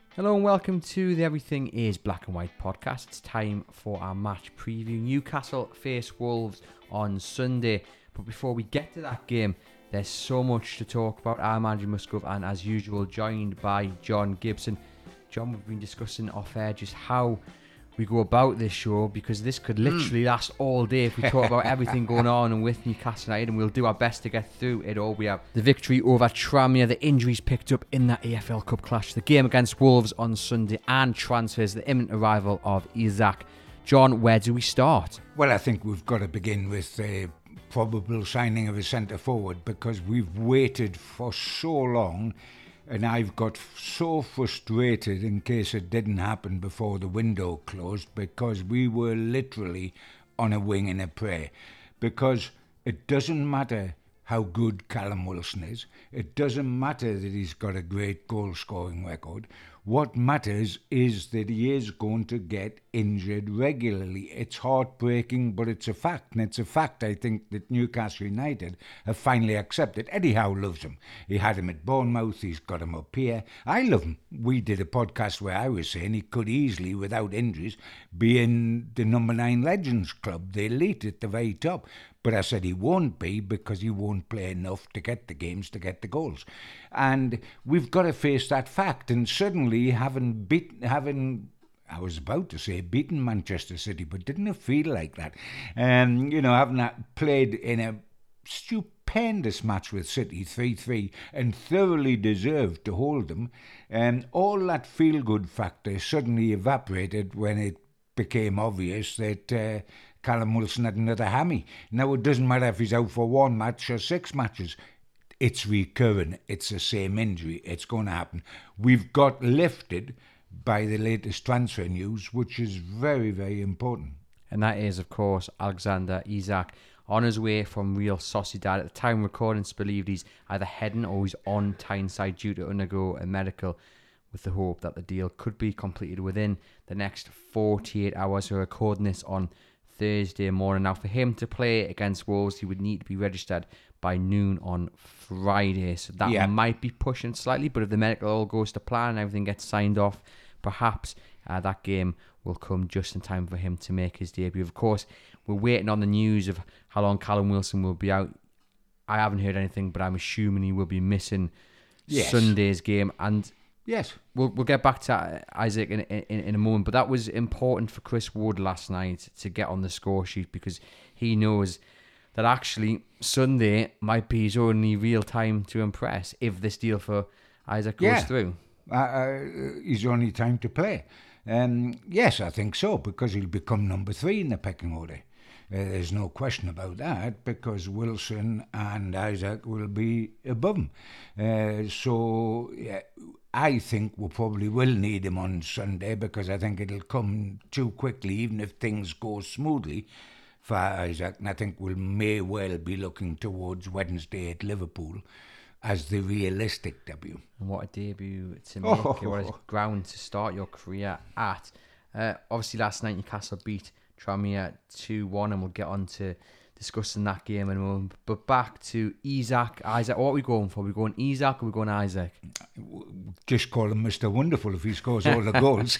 Hello and welcome to the Everything is Black and White podcast. It's time for our match preview. Newcastle face Wolves on Sunday. But before we get to that game, there's so much to talk about. I'm Andrew Musgrove and as usual joined by John Gibson. John, we've been discussing off air just how we go about this show because this could literally last all day if we talk about everything going on and with Newcastle United, and we'll do our best to get through it all. We have the victory over Tranmere, the injuries picked up in that AFL Cup clash, the game against Wolves on Sunday, and transfers, the imminent arrival of Isak. John, where do we start? Well, I think we've got to begin with the probable signing of a centre forward because we've waited for so long. And I've got so frustrated in case it didn't happen before the window closed because we were literally on a wing and a prayer. Because it doesn't matter how good Callum Wilson is. It doesn't matter that he's got a great goal-scoring record. What matters is that he is going to get injured regularly. It's heartbreaking, but it's a fact. And it's a fact, I think, that Newcastle United have finally accepted. Eddie Howe loves him. He had him at Bournemouth. He's got him up here. I love him. We did a podcast where I was saying he could easily, without injuries, be in the number 9 Legends Club, the elite at the very top. But I said he won't be because he won't play enough to get the games, to get the goals. And we've got to face that fact. And suddenly, having beaten Manchester City, but didn't it feel like that? Having played in a stupendous match with City, 3-3, and thoroughly deserved to hold them, all that feel-good factor suddenly evaporated when it became obvious that Callum Wilson had another hammy. Now, it doesn't matter if he's out for 1 match or 6 matches. It's recurring. It's the same injury. It's going to happen. We've got lifted by the latest transfer news, which is very, very important. And that is, of course, Alexander Isak on his way from Real Sociedad. At the time of recording, it's believed he's either heading or he's on Tyneside due to undergo a medical, with the hope that the deal could be completed within the next 48 hours. We're recording this on Thursday morning. Now, for him to play against Wolves, he would need to be registered by noon on Friday. So that might be pushing slightly, but if the medical all goes to plan and everything gets signed off, perhaps that game will come just in time for him to make his debut. Of course, we're waiting on the news of how long Callum Wilson will be out. I haven't heard anything, but I'm assuming he will be missing Sunday's game. And yes, we'll get back to Isak in a moment, but that was important for Chris Wood last night to get on the score sheet because he knows that actually Sunday might be his only real time to impress if this deal for Isak goes through. His only time to play. Yes, I think so, because he'll become number 3 in the pecking order. There's no question about that, because Wilson and Isak will be above him. I think we probably will need him on Sunday, because I think it'll come too quickly, even if things go smoothly for Isak. And I think we may well be looking towards Wednesday at Liverpool as the realistic debut. And what a debut to make. What a ground to start your career at. Obviously, last night Newcastle beat Tranmere 2-1, and we'll get on to discussing that game in a moment. But back to Isak. What are we going for? Are we going Isak or are we going Isak? Just call him Mr. Wonderful if he scores all the goals.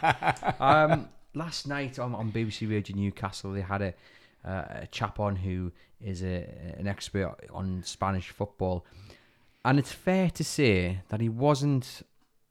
Last night on BBC Radio Newcastle, they had a chap on who is an expert on Spanish football. And it's fair to say that he wasn't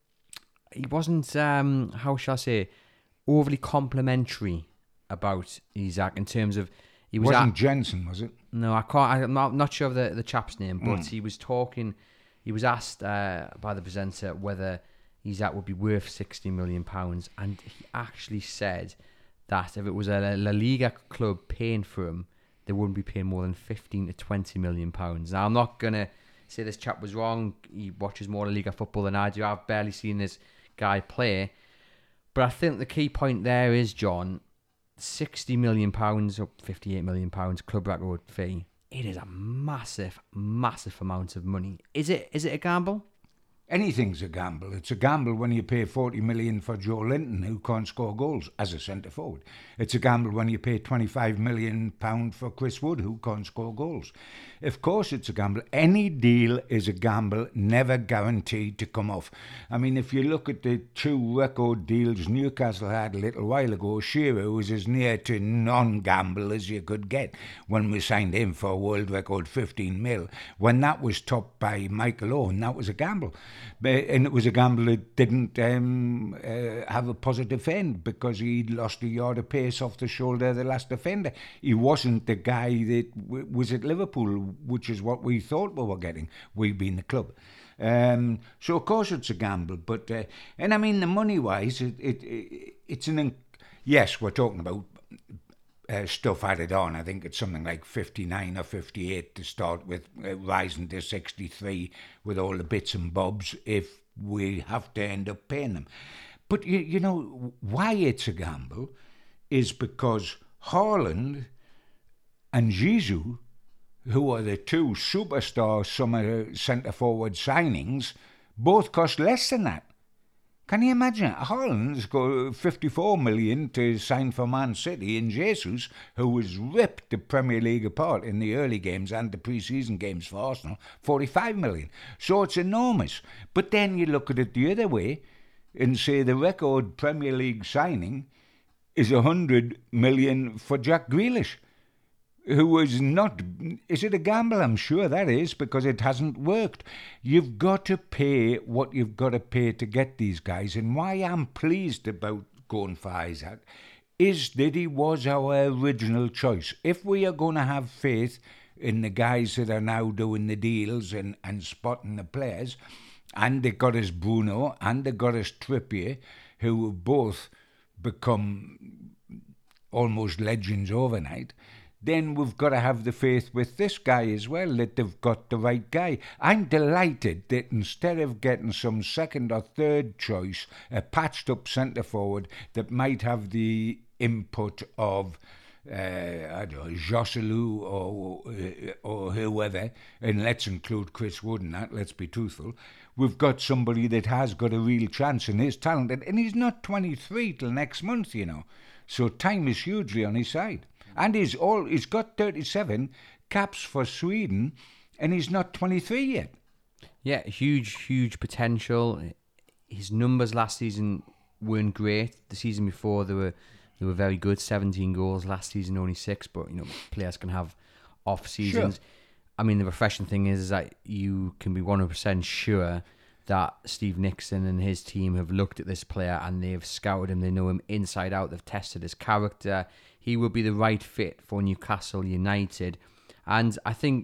how shall I say, overly complimentary about Isak in terms of he wasn't Jensen, was it? No, I'm not sure of the chap's name, but he was talking. He was asked by the presenter whether Isak would be worth £60 million, and he actually said that if it was a La Liga club paying for him, they wouldn't be paying more than £15 to £20 million. Now, I'm not gonna say this chap was wrong. He watches more La Liga football than I do. I've barely seen this guy play. But I think the key point there is, John, £60 million or £58 million club record fee. It is a massive, massive amount of money. Is it a gamble? Anything's a gamble. It's a gamble when you pay 40 million for Joe Linton, who can't score goals as a centre forward. It's a gamble when you pay 25 million pound for Chris Wood, who can't score goals. Of course, it's a gamble. Any deal is a gamble, never guaranteed to come off. I mean, if you look at the 2 record deals Newcastle had a little while ago, Shearer was as near to non-gamble as you could get when we signed him for a world record 15 mil. When that was topped by Michael Owen, that was a gamble. And it was a gamble that didn't have a positive end because he'd lost a yard of pace off the shoulder of the last defender. He wasn't the guy that was at Liverpool, which is what we thought we were getting, we being the club. So of course it's a gamble, but and I mean the money-wise, it's yes, we're talking about stuff added on. I think it's something like 59 or 58 to start with, rising to 63 with all the bits and bobs if we have to end up paying them. But you know why it's a gamble is because Haaland and Jesus, who are the 2 superstar summer centre-forward signings, both cost less than that. Can you imagine? Haaland's got 54 million to sign for Man City, and Jesus, who was ripped the Premier League apart in the early games and the pre-season games for Arsenal, 45 million. So it's enormous. But then you look at it the other way and say the record Premier League signing is 100 million for Jack Grealish, who was not... Is it a gamble? I'm sure that is, because it hasn't worked. You've got to pay what you've got to pay to get these guys. And why I'm pleased about going for Isak is that he was our original choice. If we are going to have faith in the guys that are now doing the deals and spotting the players, and they got us Bruno and they got us Trippier, who have both become almost legends overnight, then we've got to have the faith with this guy as well, that they've got the right guy. I'm delighted that instead of getting some second or third choice, a patched-up centre-forward that might have the input of, I don't know, Joselu or whoever, and let's include Chris Wood in that, let's be truthful, we've got somebody that has got a real chance and is talented, and he's not 23 till next month, you know. So time is hugely on his side. And he's got 37 caps for Sweden, and he's not 23 yet. Yeah, huge potential. His numbers last season weren't great. The season before they were very good. 17 goals last season, only 6. But you know, players can have off seasons. Sure. I mean, the refreshing thing is that you can be 100% sure that Steve Nickson and his team have looked at this player and they've scouted him. They know him inside out. They've tested his character. He would be the right fit for Newcastle United. And I think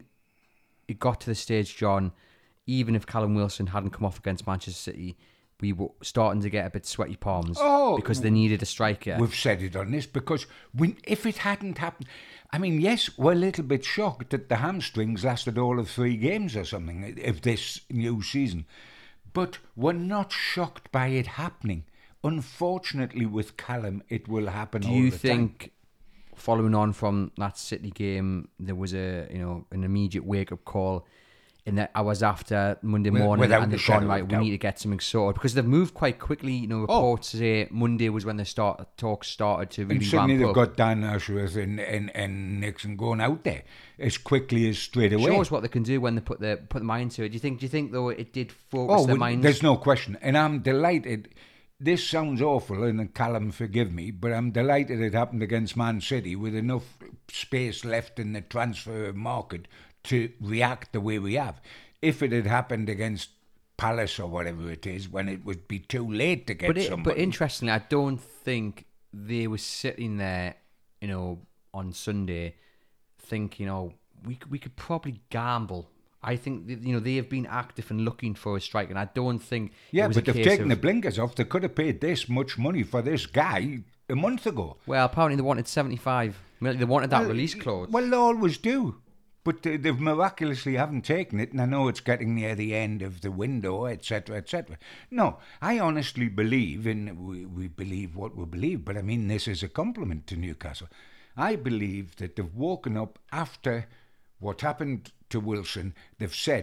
it got to the stage, John, even if Callum Wilson hadn't come off against Manchester City, we were starting to get a bit sweaty palms because they needed a striker. We've said it on this because if it hadn't happened... I mean, yes, we're a little bit shocked that the hamstrings lasted all of 3 games or something of this new season. But we're not shocked by it happening. Unfortunately, with Callum, it will happen all the time. Do you think, following on from that City game, there was an immediate wake-up call in the hours after Monday morning, and they've gone, right, we need to get something sorted? Because they've moved quite quickly. You know, reports say Monday was when the talks started to really ramp up. And suddenly they've got Dan Ashworth and Nixon going out there as quickly as straight away. Shows what they can do when they put the mind to it. Do you think though it did focus their minds? There's no question, and I'm delighted. This sounds awful, and Callum, forgive me, but I'm delighted it happened against Man City with enough space left in the transfer market to react the way we have. If it had happened against Palace or whatever it is, when it would be too late to get somebody. But interestingly, I don't think they were sitting there, you know, on Sunday thinking, we could probably gamble. I think, they have been active and looking for a strike, and I don't think... Yeah, but they've taken the blinkers off. They could have paid this much money for this guy a month ago. Well, apparently they wanted 75 million. They wanted that release clause. Well, they always do. But they've miraculously haven't taken it, and I know it's getting near the end of the window, etc., etc. No, I honestly believe, we believe what we believe, but I mean this is a compliment to Newcastle. I believe that they've woken up after what happened to Wilson. They've said,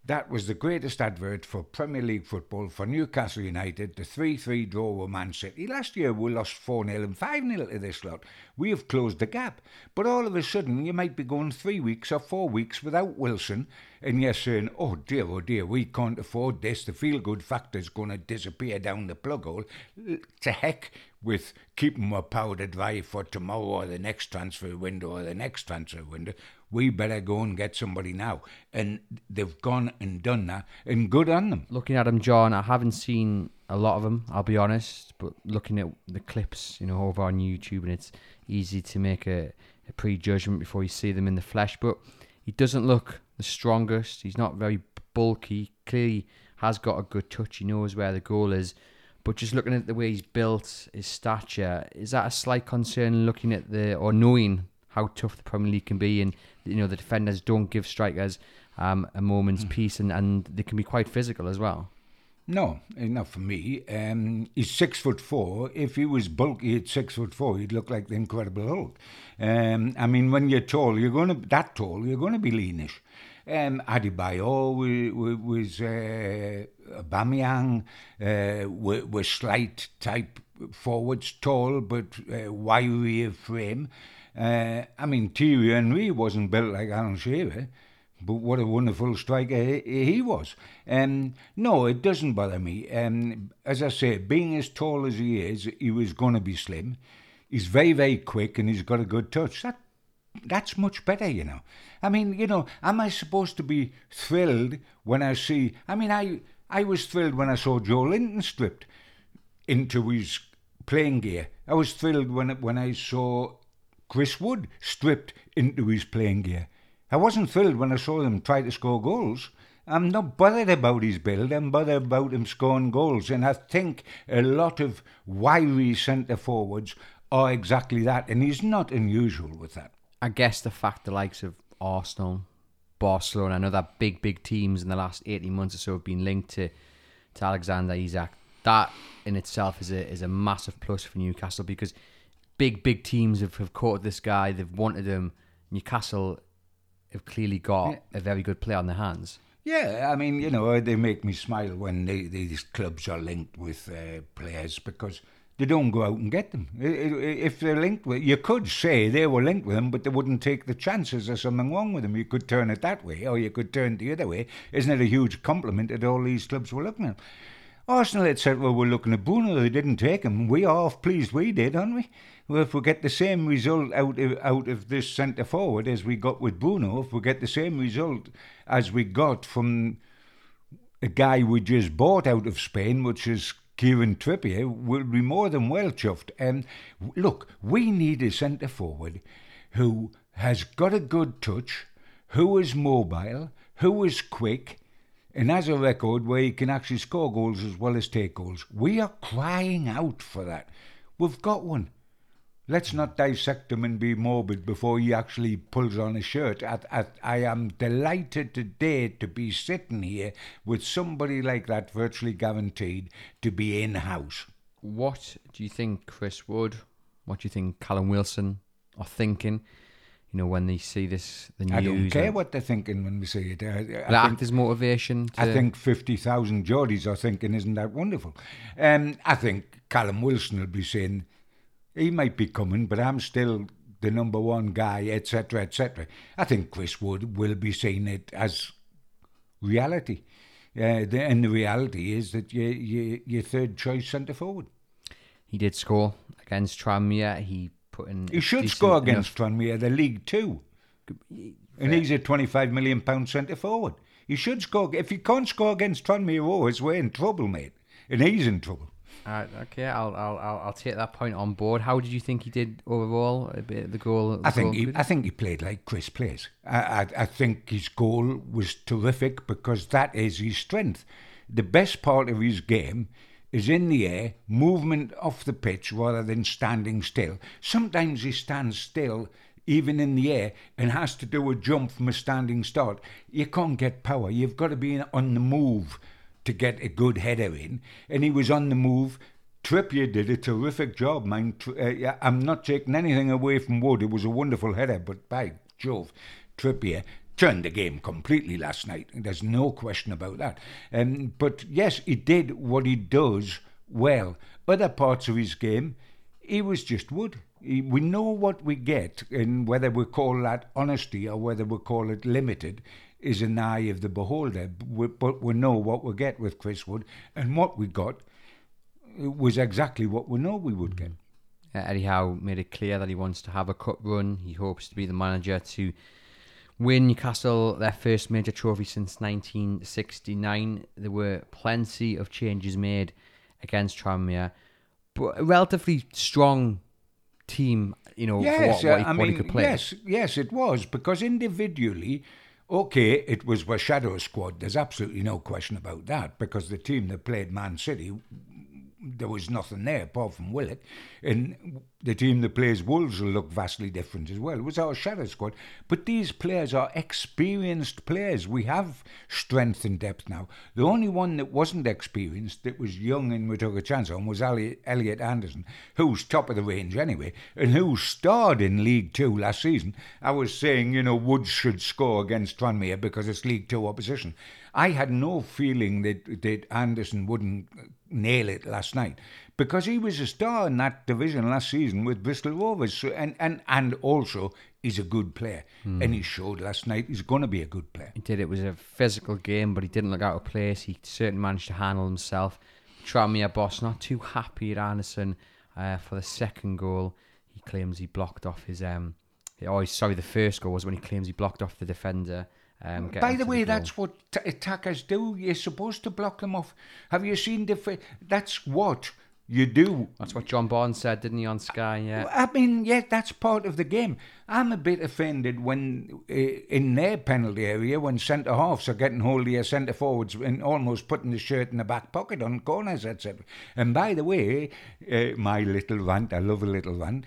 That was the greatest advert for Premier League football for Newcastle United, the 3-3 draw with Man City. Last year we lost 4-0 and 5-0 to this lot. We have closed the gap. But all of a sudden you might be going 3 weeks or 4 weeks without Wilson, and you're saying, oh dear, we can't afford this. The feel-good factor's going to disappear down the plug hole. To heck with keeping my powder dry for tomorrow or the next transfer window or the next transfer window. We better go and get somebody now. And they've gone and done that, and good on them. Looking at him, John, I haven't seen a lot of him, I'll be honest, but looking at the clips, over on YouTube, and it's easy to make a prejudgment before you see them in the flesh, but he doesn't look the strongest. He's not very bulky. Clearly has got a good touch. He knows where the goal is. But just looking at the way he's built, his stature, is that a slight concern looking at knowing how tough the Premier League can be, and the defenders don't give strikers a moment's peace, and they can be quite physical as well? No, not for me. He's 6'4". If he was bulky at 6'4", he'd look like the Incredible Hulk. When you're tall, you're going to be leanish. Adebayor was Aubameyang, were slight type forwards, tall but wiry of frame. Thierry Henry wasn't built like Alan Shearer, but what a wonderful striker he was. No, it doesn't bother me. As I say, being as tall as he is, he was going to be slim. He's very, very quick, and he's got a good touch. That's much better, Am I supposed to be thrilled when I see... I was thrilled when I saw Joe Linton stripped into his playing gear. I was thrilled when I saw Chris Wood stripped into his playing gear. I wasn't thrilled when I saw him try to score goals. I'm not bothered about his build. I'm bothered about him scoring goals. And I think a lot of wiry centre-forwards are exactly that. And he's not unusual with that. I guess the fact the likes of Arsenal, Barcelona, and other big teams in the last 18 months or so have been linked to Alexander Isak, that in itself is a massive plus for Newcastle, because big teams have caught this guy, they've wanted him. Newcastle have clearly got a very good player on their hands. Yeah, they make me smile when these clubs are linked with players, because they don't go out and get them. If they're linked with... You could say they were linked with them, but they wouldn't take the chances there's something wrong with them. You could turn it that way, or you could turn it the other way. Isn't it a huge compliment that all these clubs were looking at? Arsenal had said, well, we're looking at Bruno. They didn't take him. We are pleased we did, aren't we? Well, if we get the same result out of this centre-forward as we got with Bruno, if we get the same result as we got from a guy we just bought out of Spain, which is Kieran Trippier, we'll be more than well chuffed. Look, we need a centre-forward who has got a good touch, who is mobile, who is quick, and has a record where he can actually score goals as well as take goals. We are crying out for that. We've got one. Let's not dissect him and be morbid before he actually pulls on a shirt. I am delighted today to be sitting here with somebody like that, virtually guaranteed to be in-house. What do you think Chris Wood, what do you think Callum Wilson are thinking, when they see the news? I don't care what they're thinking when we see it. I think there's motivation. I think 50,000 Geordies are thinking, isn't that wonderful? I think Callum Wilson will be saying, he might be coming, but I'm still the number one guy, etc., etc. I think Chris Wood will be seeing it as reality. And the reality is that you're third choice centre forward. He did score against Tranmere. He should score against Tranmere, the League Two. And he's a £25 million centre forward. He should score. If he can't score against Tranmere, we're in trouble, mate. And he's in trouble. Okay, I'll take that point on board. How did you think he did overall? The goal. I think he played like Chris plays. I think his goal was terrific because that is his strength. The best part of his game is in the air, movement off the pitch rather than standing still. Sometimes he stands still even in the air and has to do a jump from a standing start. You can't get power. You've got to be on the move to get a good header in, and he was on the move. Trippier did a terrific job, man. I'm not taking anything away from Wood. It was a wonderful header, but by Jove, Trippier turned the game completely last night. There's no question about that. But yes, he did what he does well. Other parts of his game, he was just wood. We know what we get, and whether we call that honesty or whether we call it limited is an eye of the beholder. But we know what we get with Chris Wood, and what we got was exactly what we know we would get. Eddie Howe made it clear that he wants to have a cup run. He hopes to be the manager to win Newcastle their first major trophy since 1969. There were plenty of changes made against Tranmere, but a relatively strong team, you know, yes, for what he could play. Yes, it was, because individually, okay, it was a shadow squad. There's absolutely no question about that, because the team that played Man City, there was nothing there apart from Willock. And the team that plays Wolves will look vastly different as well. It was our shadow squad. But these players are experienced players. We have strength and depth now. The only one that wasn't experienced, that was young and we took a chance on, was Elliot Anderson, who's top of the range anyway, and who starred in League Two last season. I was saying, you know, Woods should score against Tranmere because it's League Two opposition. I had no feeling that Anderson wouldn't nail it last night, because he was a star in that division last season with Bristol Rovers, so, and also he's a good player, and he showed last night he's going to be a good player. He did. It was a physical game, but he didn't look out of place. He certainly managed to handle himself. Tranmere boss not too happy at Anderson for the second goal. He claims he blocked off his the first goal was when he claims he blocked off the defender. By the way, that's what attackers do. You're supposed to block them off. Have you seen that's what you do. That's what John Barnes said, didn't he, on Sky? Yeah. I mean, yeah, that's part of the game. I'm a bit offended when, in their penalty area, when centre-halves are getting hold of your centre-forwards and almost putting the shirt in the back pocket on corners, etc. And by the way, my little rant, I love a little rant,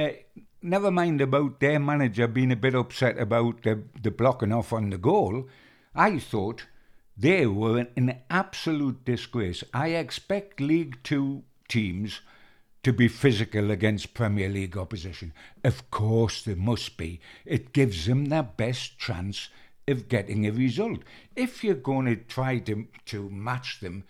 never mind about their manager being a bit upset about the blocking off on the goal. I thought they were an absolute disgrace. I expect League Two teams to be physical against Premier League opposition. Of course they must be. It gives them their best chance of getting a result. If you're going to try to match them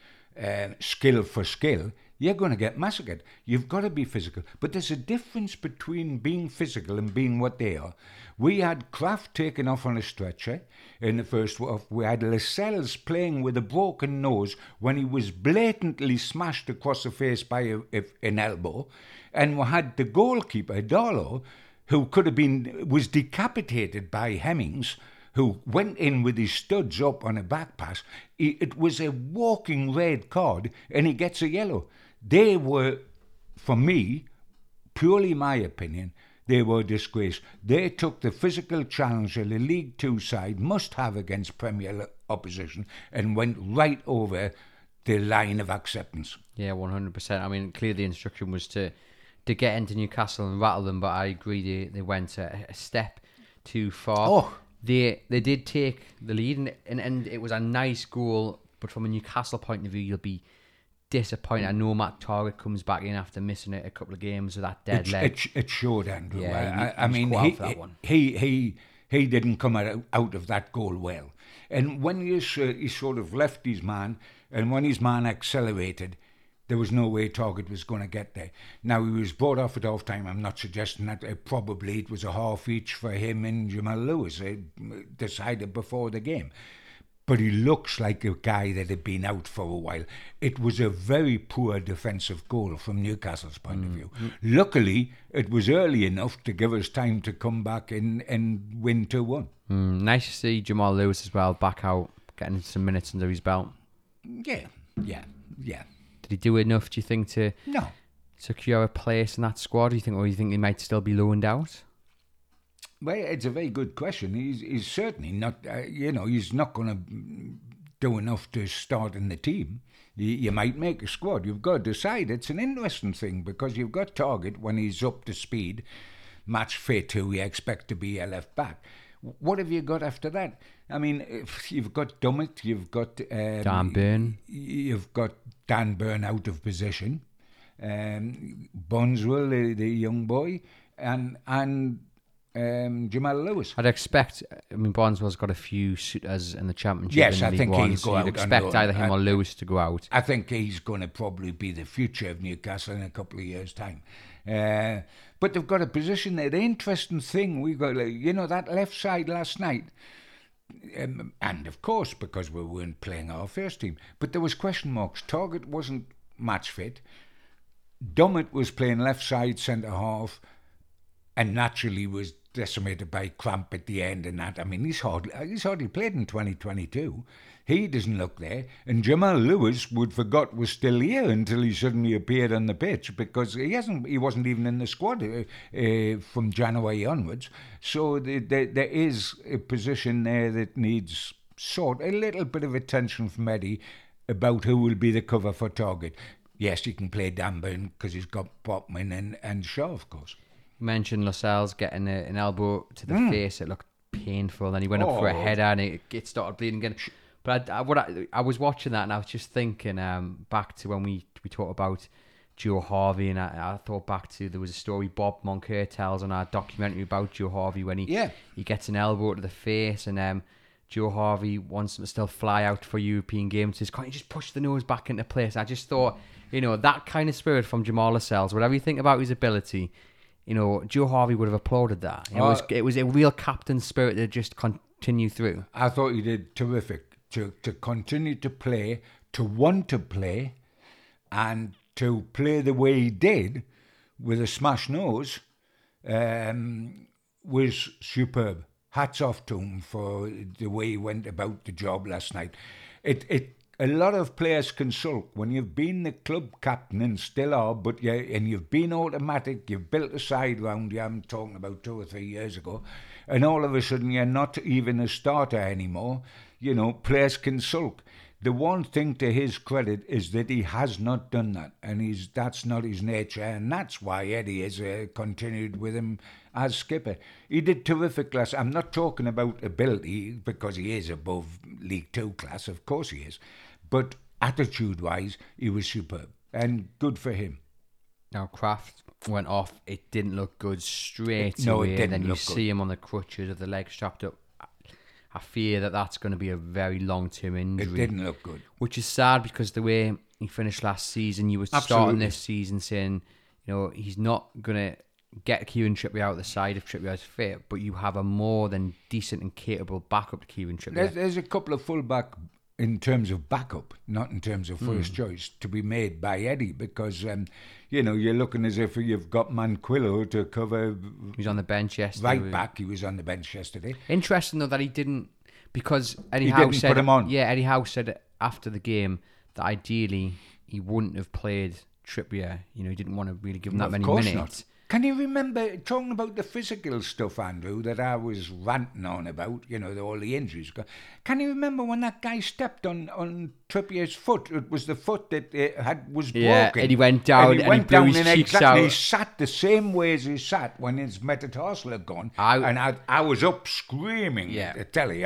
skill for skill, you're going to get massacred. You've got to be physical. But there's a difference between being physical and being what they are. We had Kraft taken off on a stretcher in the first half. We had Lascelles playing with a broken nose when he was blatantly smashed across the face by an elbow. And we had the goalkeeper, Darlow, who was decapitated by Hemmings, who went in with his studs up on a back pass. It was a walking red card, and he gets a yellow. They were, for me, purely my opinion, they were a disgrace. They took the physical challenge that the League Two side must have against Premier opposition and went right over the line of acceptance. Yeah, 100%. I mean, clearly the instruction was to get into Newcastle and rattle them, but I agree they went a step too far. Oh. They did take the lead, and it was a nice goal, but from a Newcastle point of view, you'll be disappointed. I know Matt Targett comes back in after missing it a couple of games with that dead leg. It showed, Andrew. Yeah, I mean, he didn't come out of that goal well. And when he sort of left his man, and when his man accelerated, there was no way Targett was going to get there. Now, he was brought off at half-time. I'm not suggesting that. Probably it was a half each for him and Jamal Lewis. They decided before the game. But he looks like a guy that had been out for a while. It was a very poor defensive goal from Newcastle's point of view. Luckily, it was early enough to give us time to come back and win 2-1. Nice to see Jamal Lewis as well, back out, getting some minutes under his belt. Yeah. Did he do enough, do you think, to secure a place in that squad? Do you think he might still be loaned out? Well, it's a very good question. He's certainly not, he's not going to do enough to start in the team. You might make a squad. You've got to decide. It's an interesting thing because you've got Targett when he's up to speed, match fit, who you expect to be a left back. What have you got after that? I mean, you've got Dummett, you've got Dan Burn. You've got Dan Burn out of position, Bondswell, the young boy, and Jamal Lewis. I'd expect. I mean, Barneswell's got a few suitors in the Championship. Yes, in I League think One, he'll so go you'd out on expect loan. either him or Lewis to go out. I think he's going to probably be the future of Newcastle in a couple of years' time. But they've got a position there. The interesting thing, we got, that left side last night, and of course, because we weren't playing our first team, but there was question marks. Targett wasn't match fit. Dummett was playing left side centre half, and naturally was decimated by cramp at the end and that. I mean, he's hardly played in 2022. He doesn't look there. And Jamal Lewis, we'd forgot was still here until he suddenly appeared on the pitch, because he wasn't even in the squad from January onwards. So there is a position there that needs a little bit of attention from Eddie about who will be the cover for Targett. Yes, he can play Danburn because he's got Botman and Shaw, of course. You mentioned Lascelles getting an elbow to the face. It looked painful. Then he went up for a header and it started bleeding again. But I was watching that and I was just thinking back to when we talked about Joe Harvey, and I thought back to, there was a story Bob Moncur tells on our documentary about Joe Harvey when he gets an elbow to the face, and Joe Harvey wants him to still fly out for European games. Says, can't you just push the nose back into place? I just thought, that kind of spirit from Jamal Lascelles, whatever you think about his ability, Joe Harvey would have applauded that. It was a real captain spirit to just continue through. I thought he did terrific to continue to play, to want to play, and to play the way he did with a smashed nose was superb. Hats off to him for the way he went about the job last night. A lot of players can sulk when you've been the club captain and still are, and you've been automatic, you've built a side round you, I'm talking about 2 or 3 years ago, and all of a sudden you're not even a starter anymore. Players can sulk. The one thing to his credit is that he has not done that, and that's not his nature, and that's why Eddie has continued with him as skipper. He did terrific last. I'm not talking about ability, because he is above League 2 class, of course he is, but attitude-wise, he was superb, and good for him. Now, Kraft went off. It didn't look good straight away. No, it didn't. Then you look see good. him on the crutches with the legs strapped up. I fear that that's going to be a very long-term injury. It didn't look good. Which is sad, because the way he finished last season, you were starting this season saying, he's not going to get Kieran Trippier out of the side if Trippier's fit, but you have a more than decent and capable backup to Kieran Trippier. There's a couple of fullback in terms of backup, not in terms of first choice, to be made by Eddie, because you're looking as if you've got Manquillo to cover. He was on the bench yesterday. Right back, he was on the bench yesterday. Interesting though that he didn't, because Eddie Howe didn't said, put him on. Yeah, Eddie Howe said after the game that ideally he wouldn't have played Trippier. He didn't want to really give him that many minutes. Not. Can you remember, talking about the physical stuff, Andrew, that I was ranting on about, all the injuries? Can you remember when that guy stepped on Trippier's foot? It was the foot that was broken. Yeah, and he went down and he blew his cheeks out. He sat the same way as he sat when his metatarsal had gone. I was up screaming, I tell you.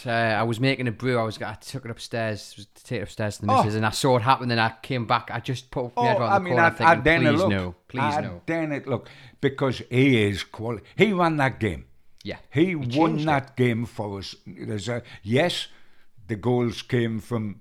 I was making a brew. I took it upstairs, to take it upstairs to the missus, and I saw it happen, and I came back. I just put my head around the corner thinking, please no. Then it look, because he is quality. He won that game. Yeah, he won that game for us. Yes, the goals came from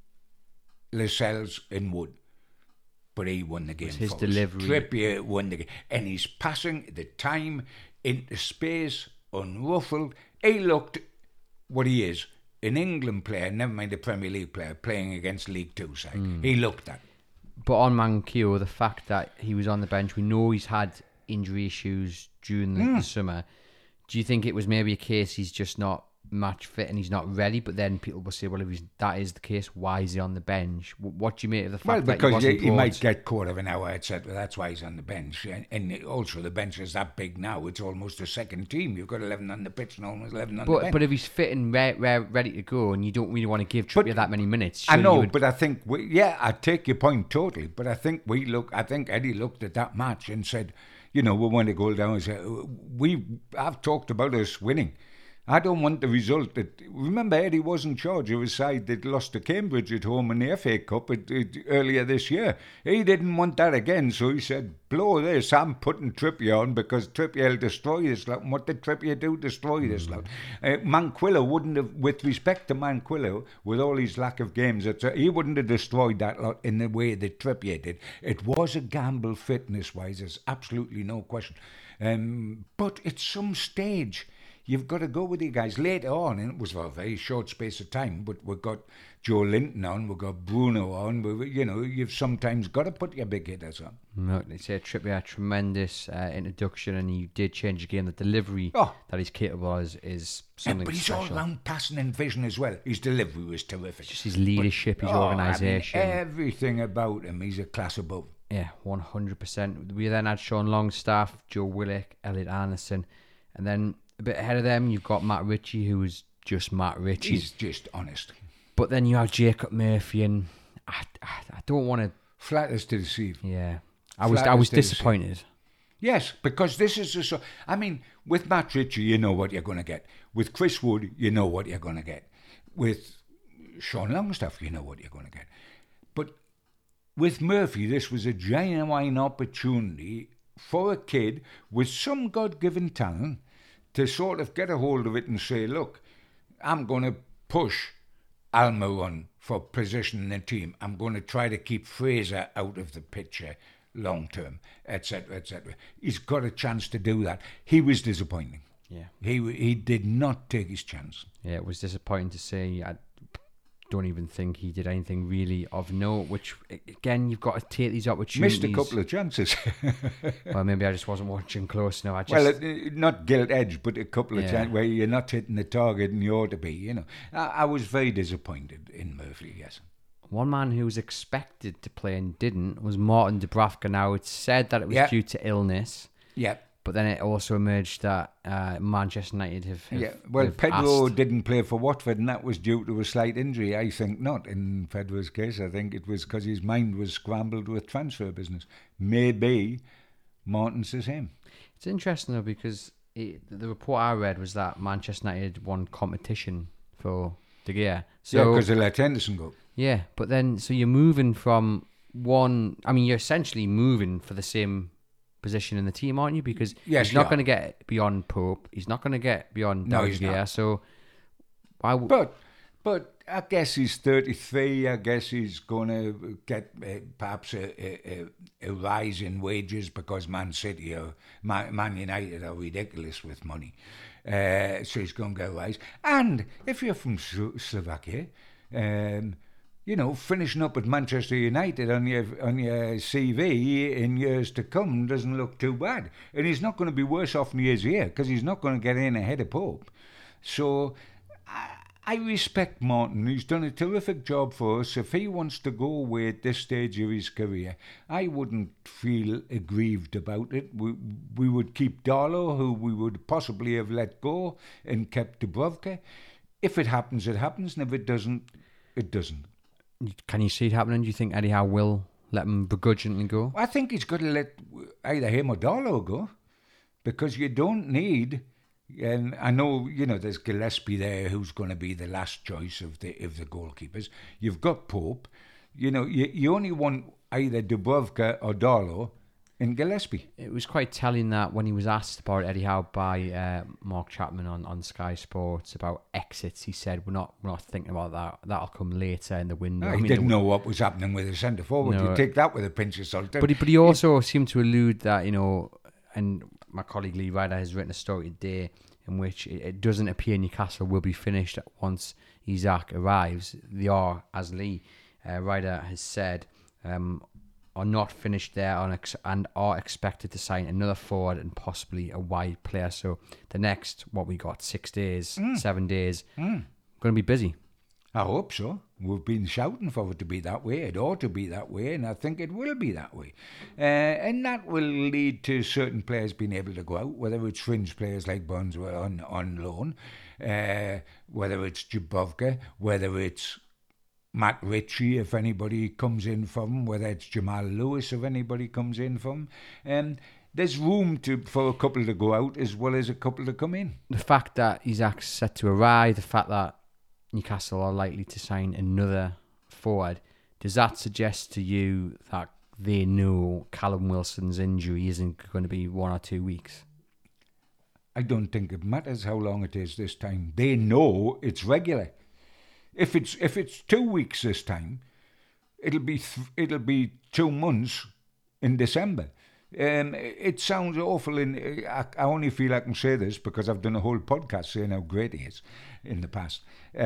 Lascelles and Wood, but he won the game. His for delivery. Us. Trippier won the game, and he's passing the time into space, unruffled. He looked what he is, an England player, never mind a Premier League player, playing against League 2 side. He looked that. But on Manquillo, the fact that he was on the bench, we know he's had injury issues during the summer. Do you think it was maybe a case he's just not match fit and he's not ready? But then people will say, well, if that is the case, why is he on the bench? What do you make of the fact that he wasn't because he might get quarter of an hour, etc. That's why he's on the bench. And also the bench is that big now. It's almost a second team. You've got 11 on the pitch and almost 11 on the bench. But if he's fit and ready to go, and you don't really want to give Trippier that many minutes. I know, but I think, I take your point totally. But I think Eddie looked at that match and said, we want to go down and say, I've talked about us winning. I don't want the result that... Remember, Eddie was in charge of a side that lost to Cambridge at home in the FA Cup earlier this year. He didn't want that again, so he said, blow this, I'm putting Trippier on because Trippier will destroy this lot. And what did Trippier do? Destroy this lot. Manquillo wouldn't have, with respect to Manquillo, with all his lack of games, he wouldn't have destroyed that lot in the way that Trippier did. It was a gamble fitness-wise, there's absolutely no question. But at some stage... You've got to go with the guys later on, and it was for a very short space of time. But we've got Joe Linton on, we've got Bruno on. You've sometimes got to put your big hitters on. No, they say Trippier, tremendous introduction, and he did change the game. The delivery that he's capable of is something but he's special. all round passing and vision as well. His delivery was terrific. Just his leadership, his organisation, everything about him. He's a class above. Yeah, 100%. We then had Sean Longstaff, Joe Willock, Elliot Anderson, and then a bit ahead of them, you've got Matt Ritchie, who was just Matt Ritchie. He's just honest. But then you have Jacob Murphy, and I don't want to... Flatters to deceive. Yeah. I was disappointed. Yes, because this is with Matt Ritchie, you know what you're going to get. With Chris Wood, you know what you're going to get. With Sean Longstaff, you know what you're going to get. But with Murphy, this was a genuine opportunity for a kid with some God-given talent to sort of get a hold of it and say, look, I'm going to push Almiron for position in the team. I'm going to try to keep Fraser out of the picture long term, etc., etc. He's got a chance to do that. He was disappointing. Yeah. He did not take his chance. Yeah, it was disappointing to see. I don't even think he did anything really of note, which, again, you've got to take these opportunities. Missed a couple of chances. Well, maybe I just wasn't watching close enough. Not gilt edge, but a couple of chances where you're not hitting the target and you ought to be, I was very disappointed in Murphy, yes. One man who was expected to play and didn't was Martin Dubravka. Now, it's said that it was due to illness. Yeah. But then it also emerged that Manchester United have Pedro didn't play for Watford, and that was due to a slight injury. I think not. In Pedro's case, I think it was because his mind was scrambled with transfer business. Maybe Martin's the same. It's interesting, though, because the report I read was that Manchester United won competition for De Gea. So, because they let Henderson go. Yeah, but then, so you're moving from one... I mean, you're essentially moving for the same position in the team, aren't you? Because he's not going to get beyond Pope. He's not going to get beyond De Gea. So why would... But I guess he's 33. I guess he's going to get perhaps a rise in wages because Man City or Man United are ridiculous with money. So he's going to get a rise. And if you're from Slovakia, finishing up at Manchester United on your CV in years to come doesn't look too bad. And he's not going to be worse off than he is here because he's not going to get in ahead of Pope. So I respect Martin. He's done a terrific job for us. If he wants to go away at this stage of his career, I wouldn't feel aggrieved about it. We would keep Darlow, who we would possibly have let go, and kept Dubravka. If it happens, it happens. And if it doesn't, it doesn't. Can you see it happening? Do you think Eddie Howe will let him begrudgingly go? I think he's got to let either him or Darlow go, because you don't need... And I know, there's Gillespie there who's going to be the last choice of the goalkeepers. You've got Pope. You only want either Dubravka or Darlow and Gillespie. It was quite telling that when he was asked about Eddie Howe by Mark Chapman on Sky Sports about exits, he said, "We're not thinking about that. That'll come later in the window." He didn't know what was happening with the centre forward. You take that with a pinch of salt. But he also seemed to allude that and my colleague Lee Ryder has written a story today in which it doesn't appear Newcastle will be finished once Isak arrives. They are, as Lee Ryder has said, are not finished there and are expected to sign another forward and possibly a wide player. So the next, 6 days, 7 days, going to be busy. I hope so. We've been shouting for it to be that way. It ought to be that way, and I think it will be that way. And that will lead to certain players being able to go out, whether it's fringe players like Burnswell on loan, whether it's Dubravka, whether it's Matt Ritchie, if anybody comes in from him, whether it's Jamal Lewis, if anybody comes in from him. there's room for a couple to go out as well as a couple to come in. The fact that Isak's set to arrive, the fact that Newcastle are likely to sign another forward, does that suggest to you that they know Callum Wilson's injury isn't going to be 1 or 2 weeks? I don't think it matters how long it is this time. They know it's regular. If it's 2 weeks this time, it'll be 2 months in December. It sounds awful, and I only feel I can say this because I've done a whole podcast saying how great he is in the past.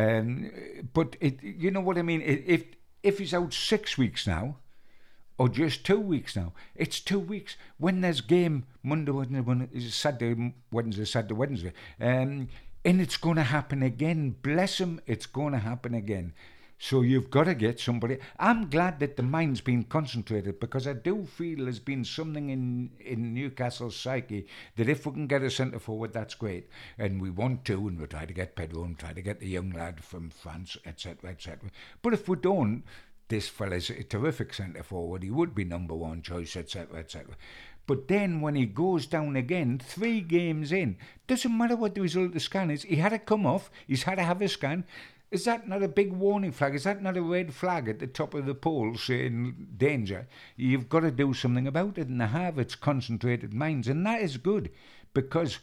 But you know what I mean. If he's out 6 weeks now, or just 2 weeks now, it's 2 weeks. When there's game Monday, Saturday, Wednesday, and it's going to happen again. Bless him, it's going to happen again. So you've got to get somebody. I'm glad that the mind's been concentrated, because I do feel there's been something in Newcastle's psyche that if we can get a centre forward, that's great. And we want to, and we'll try to get Pedro and try to get the young lad from France, etc., etc. But if we don't, this fella's a terrific centre forward. He would be number one choice, etc., etc. But then when he goes down again, 3 games in, doesn't matter what the result of the scan is, he had to come off, he's had to have a scan. Is that not a big warning flag? Is that not a red flag at the top of the poll saying danger? You've got to do something about it, and they have. It's concentrated minds, and that is good, because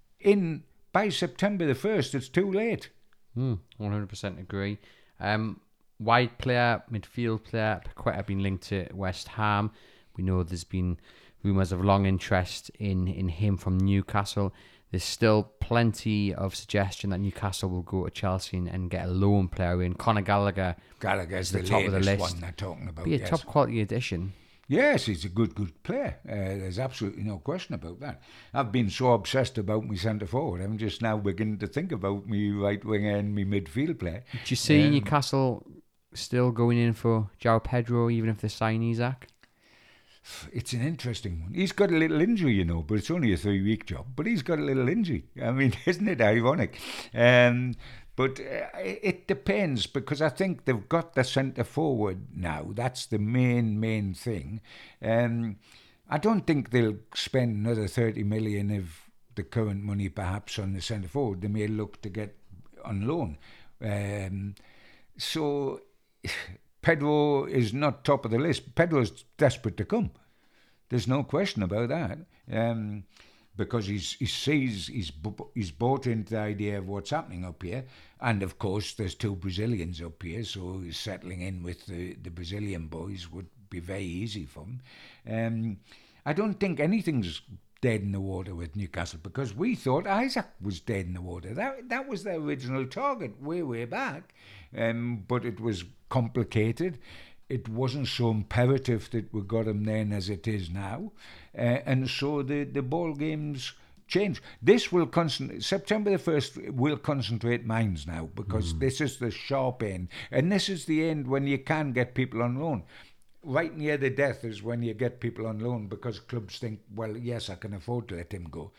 by September the 1st, it's too late. 100% agree. Wide player, midfield player, Paqueta been linked to West Ham. We know there's been rumours of long interest in him from Newcastle. There's still plenty of suggestion that Newcastle will go to Chelsea and get a loan player in. Conor Gallagher's the top of the list. One they're talking about. Be a top quality addition. Yes, he's a good player. There's absolutely no question about that. I've been so obsessed about my centre forward. I'm just now beginning to think about me right winger and me midfield player. Do you see Newcastle still going in for João Pedro, even if they sign Isak? It's an interesting one. He's got a little injury, you know, but it's only a 3-week job. But he's got a little injury. I mean, isn't it ironic? But it depends, because I think they've got the centre forward now. That's the main thing. I don't think they'll spend another 30 million of the current money perhaps on the centre forward. They may look to get on loan. So Pedro is not top of the list. Pedro's desperate to come. There's no question about that. Because he's bought into the idea of what's happening up here. And of course, there's 2 Brazilians up here, so settling in with the Brazilian boys would be very easy for him. I don't think anything's dead in the water with Newcastle, because we thought Isak was dead in the water. That was their original target way back. But it was complicated. It wasn't so imperative that we got him then as it is now. And so the ball games change. This will September the 1st will concentrate minds now, because this is the sharp end. And this is the end when you can get people on loan. Right near the death is when you get people on loan, because clubs think, well, yes, I can afford to let him go.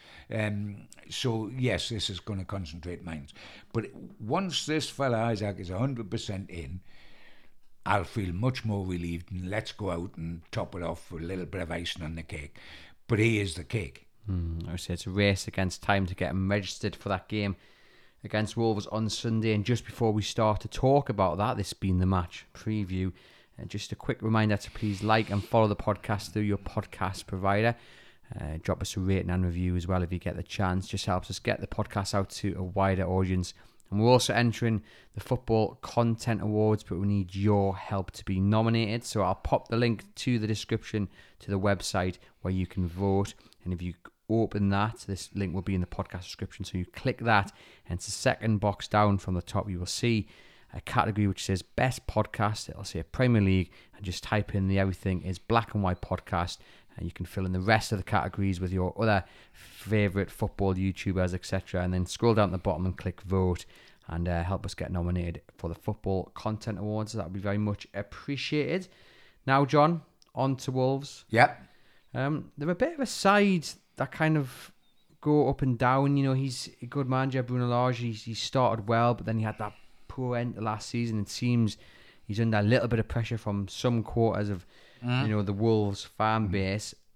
So, yes, this is going to concentrate minds. But once this fella Isak is 100% in, I'll feel much more relieved, and let's go out and top it off with a little bit of icing on the cake. But he is the cake. I would say it's a race against time to get him registered for that game against Wolves on Sunday. And just before we start to talk about that, this being the match preview, just a quick reminder to please like and follow the podcast through your podcast provider. Drop us a rating and review as well if you get the chance. Just helps us get the podcast out to a wider audience. And we're also entering the Football Content Awards, but we need your help to be nominated. So I'll pop the link to the description to the website where you can vote. And if you open that, this link will be in the podcast description. So you click that, and it's the second box down from the top. You will see a category which says Best Podcast. It'll say Premier League, and just type in the Everything is Black and White podcast. And you can fill in the rest of the categories with your other favourite football YouTubers, etc. And then scroll down to the bottom and click vote, and help us get nominated for the Football Content Awards. That would be very much appreciated. Now, John, on to Wolves. Yep. They're a bit of a side that kind of go up and down. You know, he's a good manager, Bruno Lage. He started well, but then he had that poor end to last season. It seems he's under a little bit of pressure from some quarters of the Wolves fan base.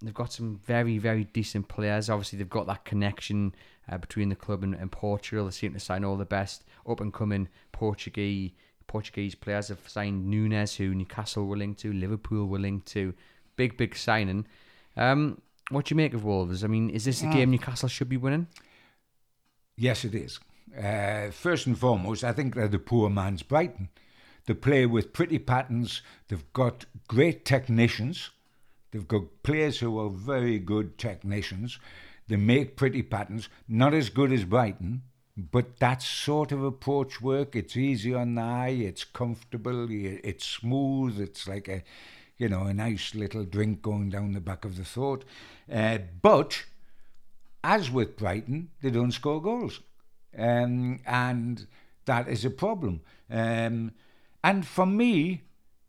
they've got some very, very decent players. Obviously, they've got that connection between the club and Portugal. They seem to sign all the best up-and-coming Portuguese players. Have signed Nunes, who Newcastle were linked to, Liverpool were linked to. Big signing. What do you make of Wolves? I mean, is this a game Newcastle should be winning? Yes, it is. First and foremost, I think they're the poor man's Brighton. They play with pretty patterns. They've got great technicians. They've got players who are very good technicians. They make pretty patterns. Not as good as Brighton, but that sort of approach work. It's easy on the eye. It's comfortable. It's smooth. It's like a nice little drink going down the back of the throat. But as with Brighton, they don't score goals. And that is a problem. And for me,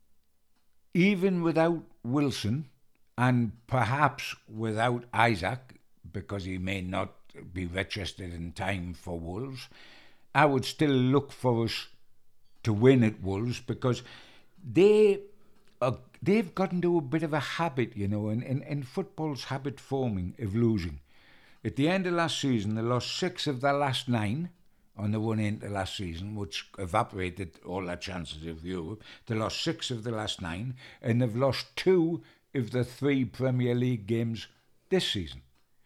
even without Wilson, and perhaps without Isaac, because he may not be registered in time for Wolves, I would still look for us to win at Wolves, because they've got into a bit of a habit, in football's habit forming of losing. At the end of last season, they lost 6 of their last 9 on the run into last season, which evaporated all their chances of Europe. They lost 6 of the last 9, and they've lost 2 of the 3 Premier League games this season.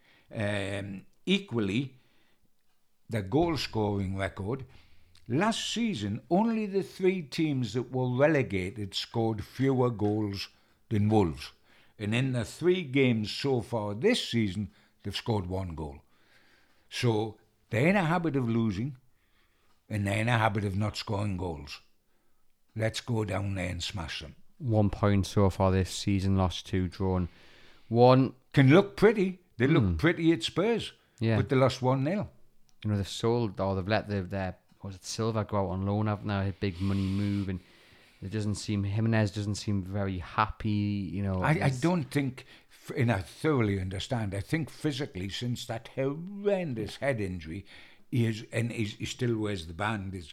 Equally, the goal-scoring record, last season, only the 3 teams that were relegated scored fewer goals than Wolves. And in the 3 games so far this season, they've scored 1 goal. So they're in a habit of losing, and they're in a habit of not scoring goals. Let's go down there and smash them. 1 point so far this season, lost 2, drawn 1. Can look pretty. They look pretty at Spurs, but they lost 1-0. They've sold, or they've let their Silva go out on loan, haven't they? A big money move, and Jimenez doesn't seem very happy. I don't think, and I thoroughly understand, I think physically, since that horrendous head injury, he still wears the bandage,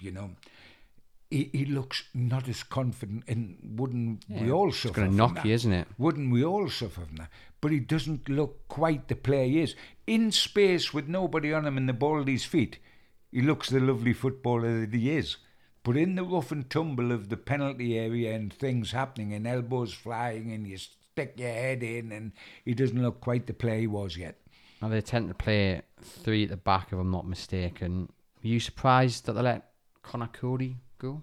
he looks not as confident, and wouldn't we all suffer from that? It's going to knock you, isn't it? Wouldn't we all suffer from that? But he doesn't look quite the player he is. In space with nobody on him and the ball at his feet, he looks the lovely footballer that he is. But in the rough and tumble of the penalty area and things happening and elbows flying and you stick your head in, and he doesn't look quite the player he was yet. Now they tend to play 3 at the back, if I'm not mistaken. Were you surprised that they let Conor Cody go?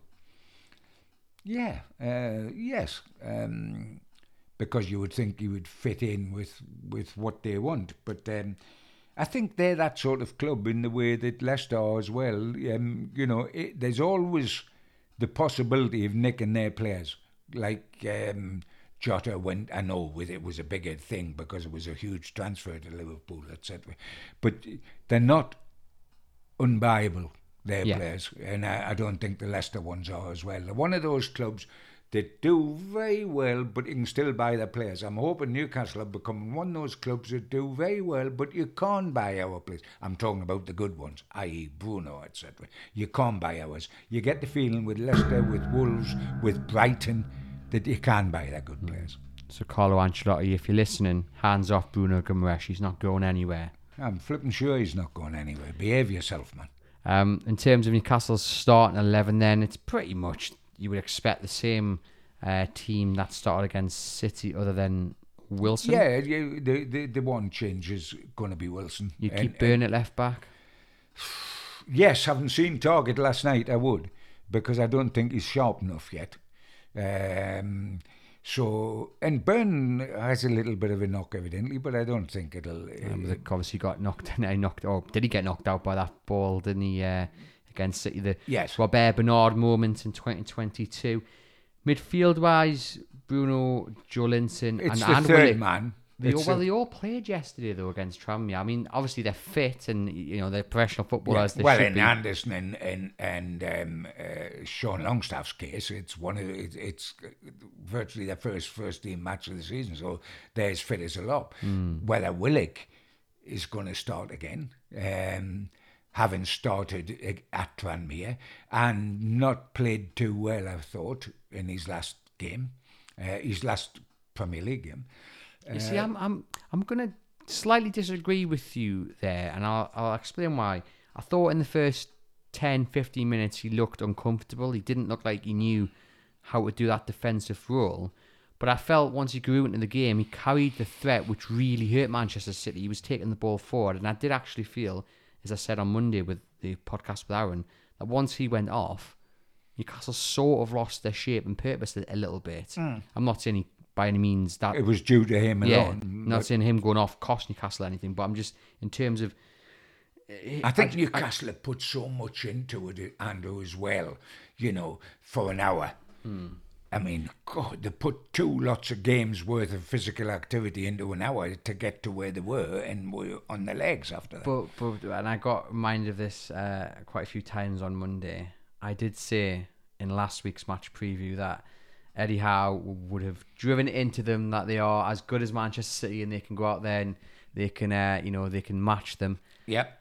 Yeah, yes. Because you would think he would fit in with what they want. But I think they're that sort of club in the way that Leicester are as well. There's always the possibility of nicking their players. Like Jota went, I know it was a bigger thing because it was a huge transfer to Liverpool, etc. But they're not unbuyable, their players. And I don't think the Leicester ones are as well. They're one of those clubs that do very well, but you can still buy their players. I'm hoping Newcastle are becoming one of those clubs that do very well, but you can't buy our players. I'm talking about the good ones, i.e. Bruno, etc. You can't buy ours. You get the feeling with Leicester, with Wolves, with Brighton, that you can buy their good players. So Carlo Ancelotti, if you're listening, hands off Bruno Guimaraes. He's not going anywhere. I'm flipping sure he's not going anywhere. Behave yourself, man. In terms of Newcastle's starting 11, then it's pretty much, you would expect the same team that started against City, other than Wilson. Yeah, the one change is going to be Wilson. You keep Burn at left back? Yes, haven't seen Target last night, I would, because I don't think he's sharp enough yet. And Burn has a little bit of a knock evidently, but I don't think it'll... obviously got knocked out. Did he get knocked out by that ball, didn't he, against City? Yes. Robert Bernard moment in 2022. Midfield-wise, Bruno, Joelinton, and third Willick, man. They all played yesterday, though, against Tranmere. I mean, obviously they're fit and, they're professional footballers. Yeah. Well, in Anderson and Sean Longstaff's case, it's virtually their first team match of the season, so they're as fit as a lot. Whether Willick is going to start again, having started at Tranmere and not played too well, I thought, in his last game, his last Premier League game. You see, I'm gonna slightly disagree with you there, and I'll explain why. I thought in the first 10, 15 minutes he looked uncomfortable. He didn't look like he knew how to do that defensive role. But I felt once he grew into the game, he carried the threat, which really hurt Manchester City. He was taking the ball forward, and I did actually feel, as I said on Monday with the podcast with Aaron, that once he went off, Newcastle sort of lost their shape and purpose a little bit. I'm not saying by any means that it was due to him alone. Not saying him going off cost Newcastle anything, but I'm just in terms of. I think Newcastle have put so much into it, Andrew, as well. For an hour. I mean, God, they put 2 lots of games worth of physical activity into an hour to get to where they were, and were on their legs after that. But and I got reminded of this quite a few times on Monday. I did say in last week's match preview that Eddie Howe would have driven it into them that they are as good as Manchester City and they can go out there and they can they can match them. Yep.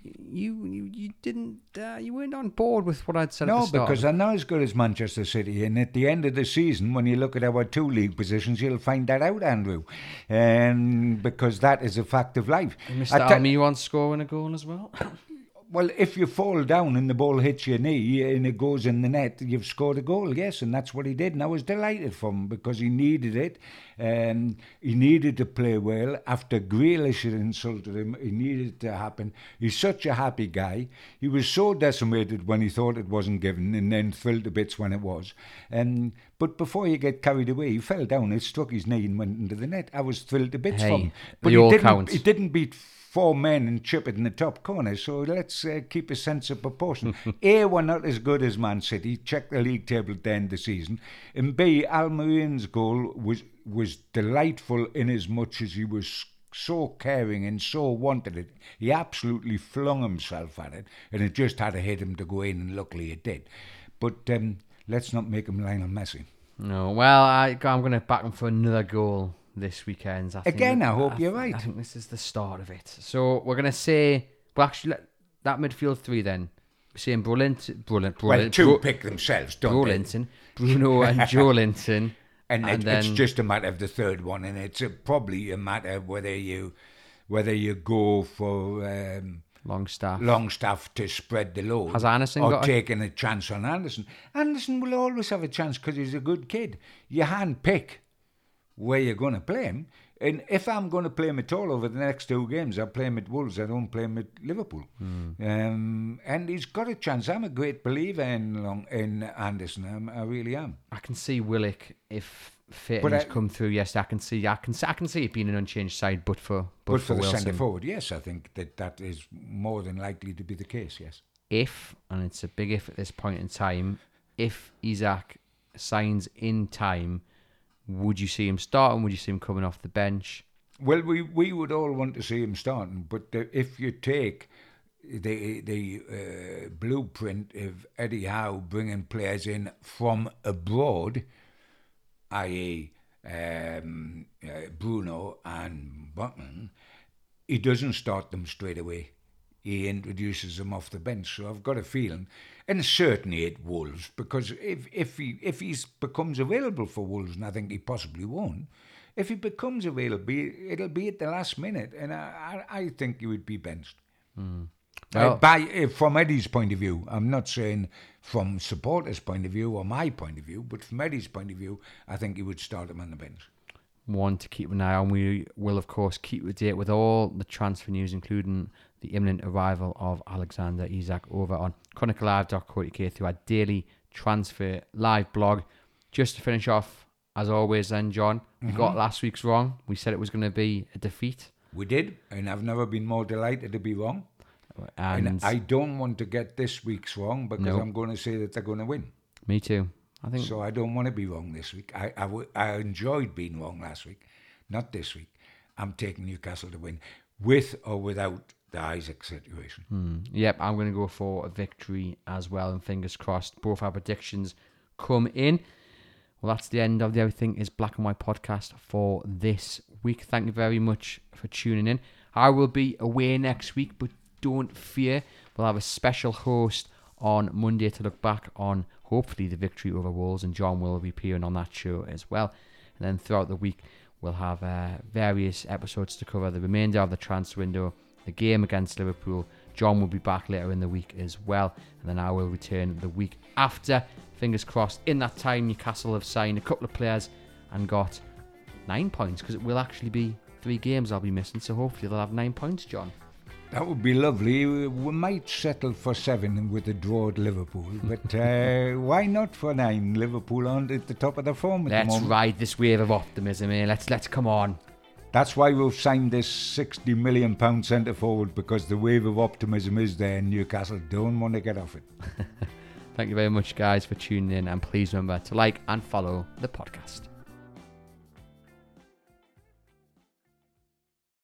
You didn't you weren't on board with what I'd said at the start. No, because they're not as good as Manchester City, and at the end of the season, when you look at our 2 league positions, you'll find that out, Andrew, because that is a fact of life. And Mr. Almiron scoring a goal as well. Well, if you fall down and the ball hits your knee and it goes in the net, you've scored a goal, yes, and that's what he did. And I was delighted for him because he needed it. He needed to play well. After Grealish had insulted him, he needed it to happen. He's such a happy guy. He was so decimated when he thought it wasn't given and then thrilled to bits when it was. But before you get carried away, he fell down, it struck his knee and went into the net. I was thrilled to bits for him. But he didn't beat 4 men and chip it in the top corner, so let's keep a sense of proportion. A, we're not as good as Man City. Check the league table at the end of the season. And B, Almiron's goal was delightful in as much as he was so caring and so wanted it. He absolutely flung himself at it, and it just had to hit him to go in, and luckily it did. But let's not make him Lionel Messi. No, well, I'm going to back him for another goal this weekend. I hope you're right. I think this is the start of it. So we're going to say, well, actually, that midfield 3 then. We're saying Well, 2 pick themselves, don't they? Bruno and Joelinton. and it's just a matter of the third one, and it's probably a matter of whether you go for Longstaff to spread the load. Has Anderson or taking a chance on Anderson. Anderson will always have a chance because he's a good kid. You hand pick where you're going to play him. And if I'm going to play him at all over the next 2 games, I play him at Wolves. I don't play him at Liverpool. And he's got a chance. I'm a great believer in Anderson. I really am. I can see Willock if fitness come through. Yes, I can see it being an unchanged side, but for the Wilson. centre forward. Yes, I think that is more than likely to be the case. Yes. If, and it's a big if at this point in time, if Isak signs in time, would you see him starting? Would you see him coming off the bench? Well, we would all want to see him starting, but if you take the blueprint of Eddie Howe bringing players in from abroad, i.e. Bruno and Butland, he doesn't start them straight away. He introduces them off the bench. So I've got a feeling, and certainly at Wolves, because if he becomes available for Wolves, and I think he possibly won't, if he becomes available, it'll be at the last minute, and I think he would be benched. Well, from Eddie's point of view, I'm not saying from supporters' point of view or my point of view, but from Eddie's point of view, I think he would start him on the bench. One to keep an eye on. We will, of course, keep you up to date with all the transfer news, including the imminent arrival of Alexander Isak over on chroniclelive.co.uk through our daily transfer live blog. Just to finish off, as always then, John, we got last week's wrong. We said it was going to be a defeat. We did, and I've never been more delighted to be wrong. And I don't want to get this week's wrong because I'm going to say that they're going to win. Me too. So I don't want to be wrong this week. I enjoyed being wrong last week, not this week. I'm taking Newcastle to win, with or without the Isak situation. Yep, I'm going to go for a victory as well, and fingers crossed both our predictions come in. Well, that's the end of the Everything is Black and White podcast for this week. Thank you very much for tuning in. I will be away next week, but don't fear. We'll have a special host on Monday to look back on, hopefully, the victory over Wolves, and John will be appearing on that show as well. And then throughout the week, we'll have various episodes to cover the remainder of the transfer window, the game against Liverpool. John will be back later in the week as well, and then I will return the week after. Fingers crossed. In that time, Newcastle have signed a couple of players and got 9 points, because it will actually be 3 games I'll be missing, so hopefully they'll have 9 points, John. That would be lovely. We might settle for 7 with a draw at Liverpool, but why not for 9? Liverpool aren't at the top of the form at the moment. Let's ride this wave of optimism here. Let's come on. That's why we've signed this £60 million centre forward, because the wave of optimism is there and Newcastle don't want to get off it. Thank you very much, guys, for tuning in, and please remember to like and follow the podcast.